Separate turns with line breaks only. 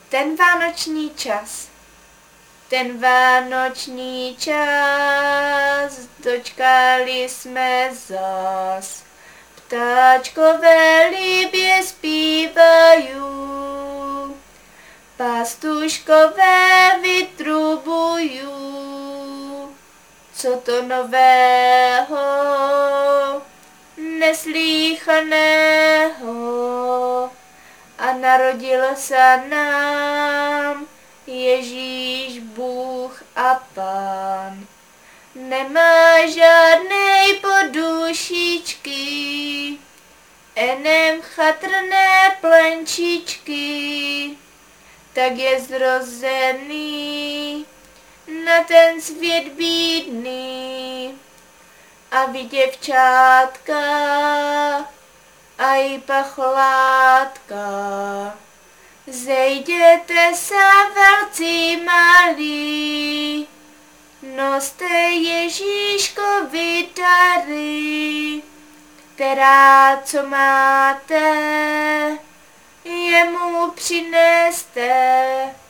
Ten vánoční čas. Ten vánoční čas, dočkali jsme zas. Ptáčkové libě zpívají, pastuškové vytrubují. Co to nového, neslýchaného, a narodil se nám Ježíš Bůh a Pán. Nemá žádnej podušičky, enem chatrné plenčičky, tak je zrozený na ten svět bídný. A vy děvčátka, a i pachlátka, zejděte se velcí malí, noste Ježíškovi dary, která co máte, jemu přineste.